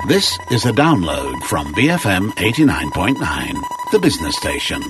This is a download from BFM 89.9, the business station.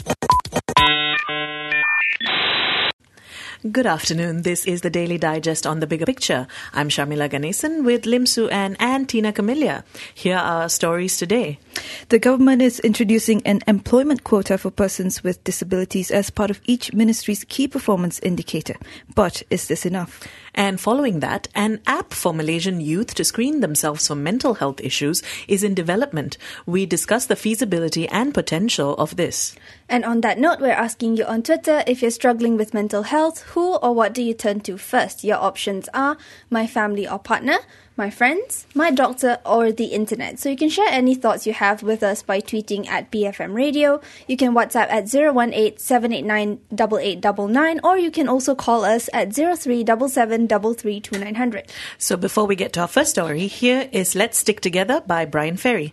Good afternoon. This is the Daily Digest on The Bigger Picture. I'm Sharmila Ganesan with Lim Su Ann and Tina Camilla. Here are our stories today. The government is introducing an employment quota for persons with disabilities as part of each ministry's key performance indicator. But is this enough? And following that, an app for Malaysian youth to screen themselves for mental health issues is in development. We discuss the feasibility and potential of this. And on that note, we're asking you on Twitter, if you're struggling with mental health, who or what do you turn to first? Your options are my family or partner, my friends, my doctor, or the internet. So you can share any thoughts you have with us by tweeting at BFM Radio. You can WhatsApp at 018-789-8899, or you can also call us at 0377332900. So before we get to our first story, here is Let's Stick Together by Brian Ferry.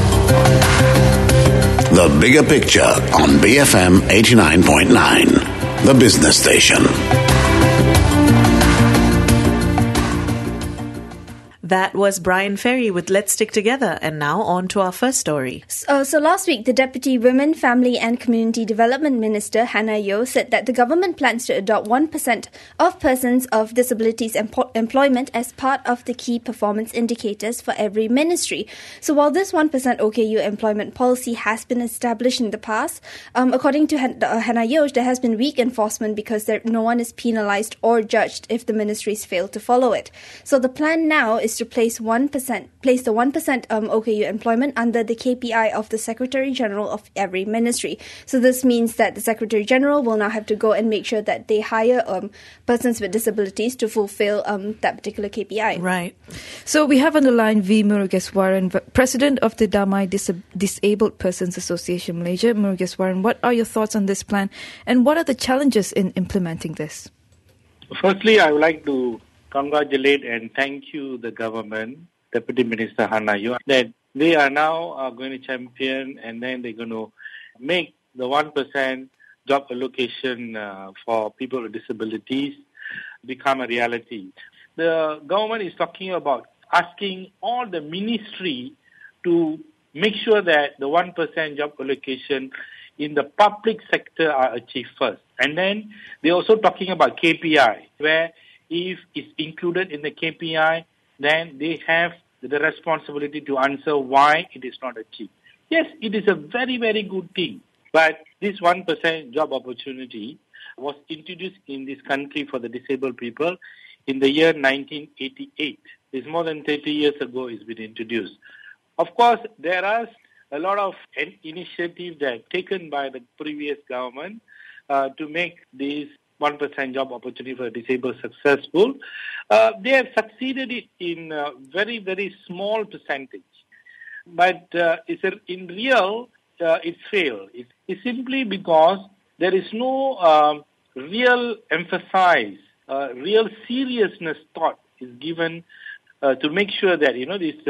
The Bigger Picture on BFM 89.9, the business station. That was Brian Ferry with Let's Stick Together. And now on to our first story. So last week, the Deputy Women, Family and Community Development Minister, Hannah Yeoh, said that the government plans to adopt 1% of persons of disabilities employment as part of the key performance indicators for every ministry. So while this 1% OKU employment policy has been established in the past, according to Hannah Yeoh, there has been weak enforcement because no one is penalized or judged if the ministries fail to follow it. So the plan now is to place the 1% OKU employment under the KPI of the Secretary General of every ministry. So this means that the Secretary General will now have to go and make sure that they hire persons with disabilities to fulfill that particular KPI. Right. So we have on the line V. Murugeswaran, President of the Damai Disabled Persons Association Malaysia. Murugeswaran, what are your thoughts on this plan and what are the challenges in implementing this? Firstly, I would like to congratulate and thank you, the government, Deputy Minister Hannah Yeoh, that they are now going to champion and then they're going to make the 1% job allocation for people with disabilities become a reality. The government is talking about asking all the ministry to make sure that the 1% job allocation in the public sector are achieved first. And then they're also talking about KPI, where if it's included in the KPI, then they have the responsibility to answer why it is not achieved. Yes, it is a very, very good thing. But this 1% job opportunity was introduced in this country for the disabled people in the year 1988. It's more than 30 years ago it's been introduced. Of course, there are a lot of initiatives that taken by the previous government to make this 1% job opportunity for disabled successful. They have succeeded it in a very, very small percentage. But in real, it's failed. It's simply because there is no real emphasis, real seriousness thought is given to make sure that, this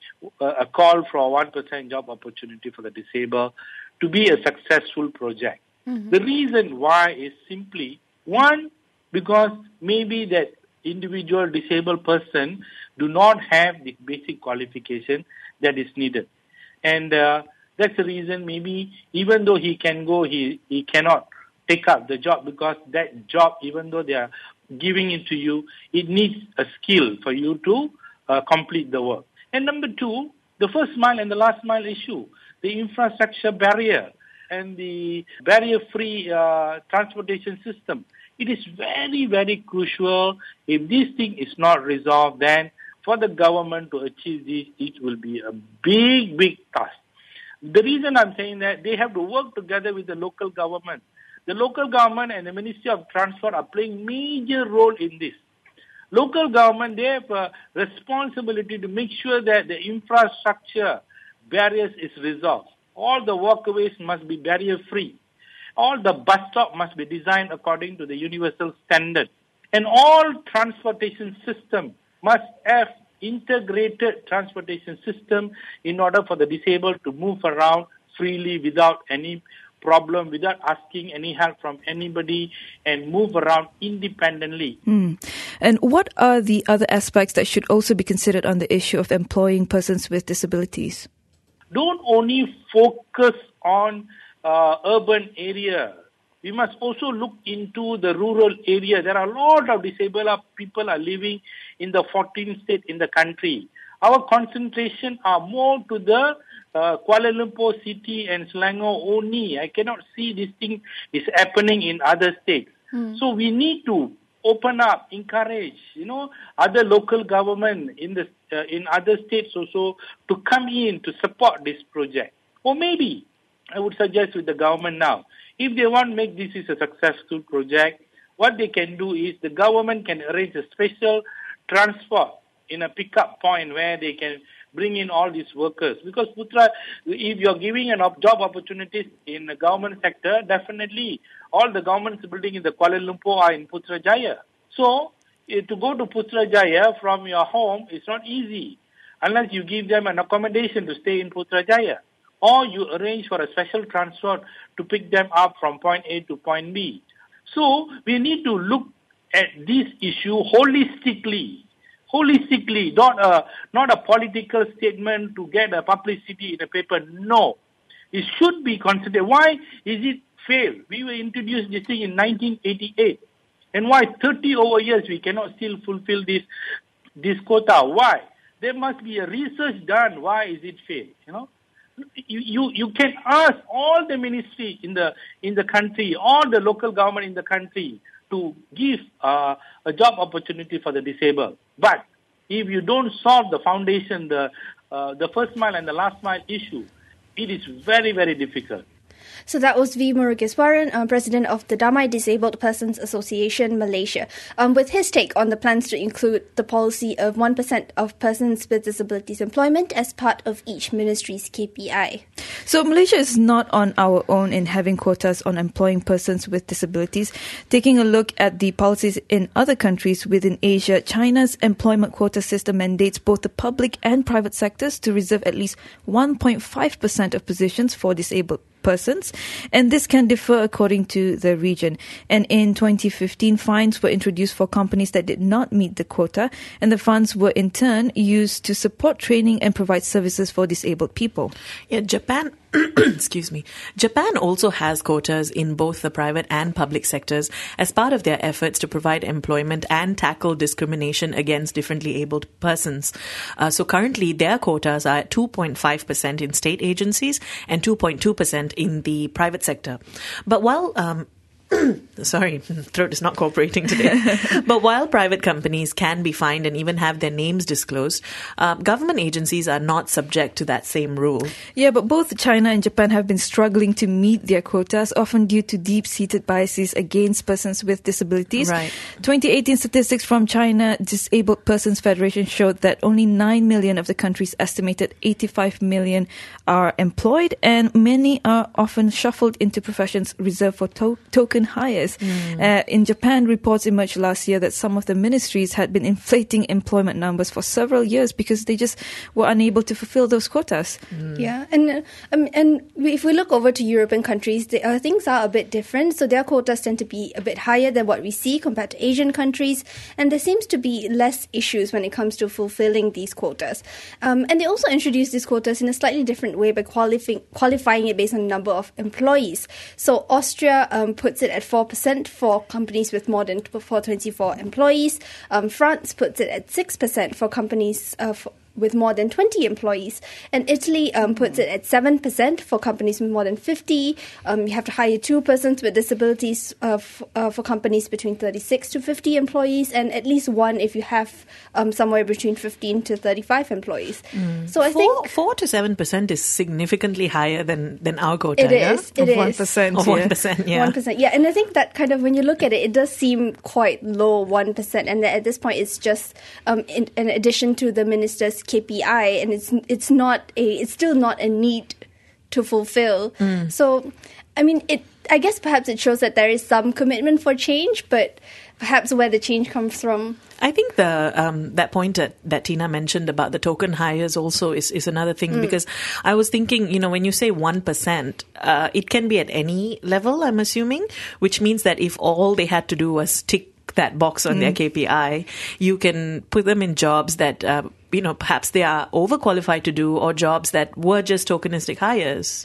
a call for a 1% job opportunity for the disabled to be a successful project. Mm-hmm. The reason why is simply, one, because maybe that individual disabled person do not have the basic qualification that is needed. And that's the reason maybe even though he can go, he cannot take up the job because that job, even though they are giving it to you, it needs a skill for you to complete the work. And number two, the first mile and the last mile issue, the infrastructure barrier and the barrier-free transportation system. It is very, very crucial. If this thing is not resolved, then for the government to achieve this, it will be a big, big task. The reason I'm saying that, they have to work together with the local government. The local government and the Ministry of Transport are playing major role in this. Local government, they have a responsibility to make sure that the infrastructure barriers is resolved. All the walkways must be barrier-free. All the bus stops must be designed according to the universal standard. And all transportation system must have integrated transportation system in order for the disabled to move around freely without any problem without asking any help from anybody and move around independently. And what are the other aspects that should also be considered on the issue of employing persons with disabilities? Don't only focus on urban area. We must also look into the rural area. There are a lot of disabled people are living in the 14 states in the country. Our concentration are more to the Kuala Lumpur city and Selangor only. I cannot see this thing is happening in other states. So we need to open up, encourage, other local government in other states also to come in to support this project. Or maybe, I would suggest with the government now, if they want to make this is a successful project, what they can do is the government can arrange a special transport in a pickup point where they can bring in all these workers. Because Putra, if you're giving job opportunities in the government sector, definitely all the government buildings in the Kuala Lumpur are in Putrajaya. So, to go to Putrajaya from your home is not easy unless you give them an accommodation to stay in Putrajaya. Or you arrange for a special transport to pick them up from point A to point B. So, we need to look at this issue holistically, not a political statement to get a publicity in a paper. No, it should be considered. Why is it failed? We were introduced this thing in 1988, and why 30 over years we cannot still fulfill this quota? Why? There must be a research done. Why is it failed? You can ask all the ministry in the country, all the local government in the country to give a job opportunity for the disabled. But if you don't solve the foundation, the first mile and the last mile issue, it is very, very difficult. So that was V. Murugeswaran, President of the Damai Disabled Persons Association, Malaysia, with his take on the plans to include the policy of 1% of persons with disabilities employment as part of each ministry's KPI. So Malaysia is not on our own in having quotas on employing persons with disabilities. Taking a look at the policies in other countries within Asia, China's employment quota system mandates both the public and private sectors to reserve at least 1.5% of positions for disabled persons, and this can differ according to the region. And in 2015, fines were introduced for companies that did not meet the quota, and the funds were in turn used to support training and provide services for disabled people. Yeah, Japan excuse me. Japan also has quotas in both the private and public sectors as part of their efforts to provide employment and tackle discrimination against differently abled persons. So currently, their quotas are at 2.5% in state agencies and 2.2% in the private sector. But while sorry, throat is not cooperating today. But while private companies can be fined and even have their names disclosed, government agencies are not subject to that same rule. Yeah, but both China and Japan have been struggling to meet their quotas, often due to deep-seated biases against persons with disabilities. Right. 2018 statistics from China Disabled Persons Federation showed that only 9 million of the country's estimated 85 million are employed, and many are often shuffled into professions reserved for token hires. In Japan, reports emerged last year that some of the ministries had been inflating employment numbers for several years because they just were unable to fulfill those quotas. Yeah, and if we look over to European countries, things are a bit different. So their quotas tend to be a bit higher than what we see compared to Asian countries, and there seems to be less issues when it comes to fulfilling these quotas. And they also introduced these quotas in a slightly different way by qualifying it based on the number of employees. So Austria puts it at 4% for companies with more than 24 employees. France puts it at 6% for companies with more than 20 employees. And Italy puts it at 7% for companies with more than 50. You have to hire 2 persons with disabilities for companies between 36 to 50 employees, and at least 1 if you have somewhere between 15 to 35 employees. So I think 4 to 7% is significantly higher than our quota. It is. Of 1%. Of 1%, yeah. 1%, yeah. And I think that kind of, when you look at it, it does seem quite low, 1%. And at this point, it's just in addition to the minister's KPI, and it's still not a need to fulfill. So, I mean, I guess perhaps it shows that there is some commitment for change, but perhaps where the change comes from. I think the that point that Tina mentioned about the token hires also is another thing, because I was thinking, when you say 1%, it can be at any level, I'm assuming, which means that if all they had to do was tick that box on their KPI, you can put them in jobs that, perhaps they are overqualified to do, or jobs that were just tokenistic hires.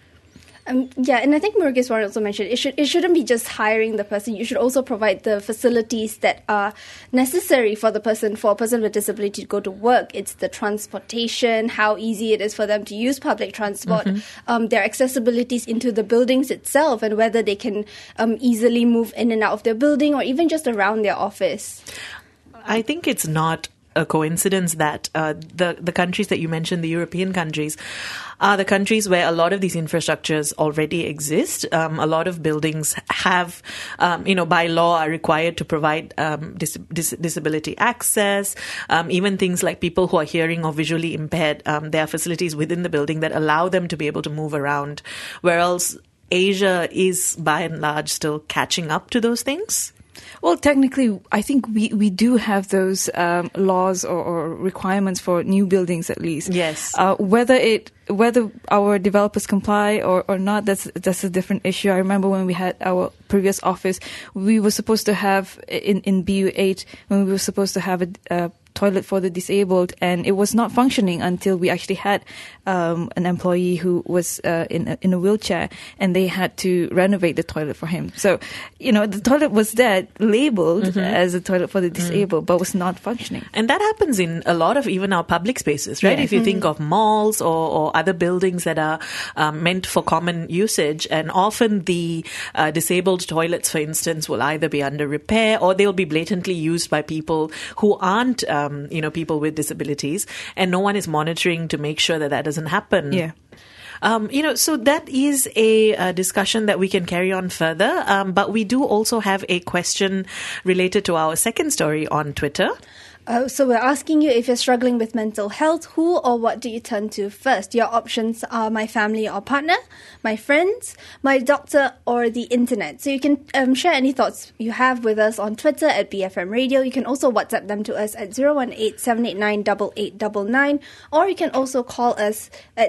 And I think Murugeswaran also mentioned it shouldn't be just hiring the person. You should also provide the facilities that are necessary for a person with disability to go to work. It's the transportation, how easy it is for them to use public transport, their accessibilities into the buildings itself, and whether they can easily move in and out of their building or even just around their office. I think it's not a coincidence that the countries that you mentioned, the European countries, are the countries where a lot of these infrastructures already exist. A lot of buildings have, by law are required to provide disability access. Even things like people who are hearing or visually impaired, there are facilities within the building that allow them to be able to move around. Whereas Asia is, by and large, still catching up to those things. Well, technically, I think we do have those laws or requirements for new buildings, at least. Yes. Whether our developers comply or not, that's a different issue. I remember when we had our previous office, we were supposed to have in BU8, when we were supposed to have a toilet for the disabled, and it was not functioning until we actually had an employee who was in a wheelchair, and they had to renovate the toilet for him. So, the toilet was there labeled as a toilet for the disabled, but was not functioning. And that happens in a lot of even our public spaces, right? Yeah. If you think of malls or other buildings that are meant for common usage, and often the disabled toilets, for instance, will either be under repair or they'll be blatantly used by people who aren't people with disabilities, and no one is monitoring to make sure that doesn't happen. Yeah. So that is a discussion that we can carry on further. But we do also have a question related to our second story on Twitter. So we're asking you, if you're struggling with mental health, who or what do you turn to first? Your options are my family or partner, my friends, my doctor, or the internet. So you can share any thoughts you have with us on Twitter at BFM Radio. You can also WhatsApp them to us at 018-789-8899, or you can also call us at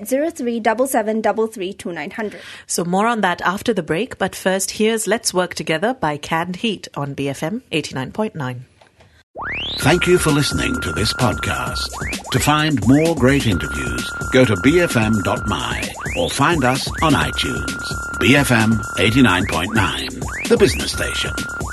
0377332900. So more on that after the break, but first here's Let's Work Together by Canned Heat on BFM 89.9. Thank you for listening to this podcast. To find more great interviews, go to bfm.my or find us on iTunes. BFM 89.9, the business station.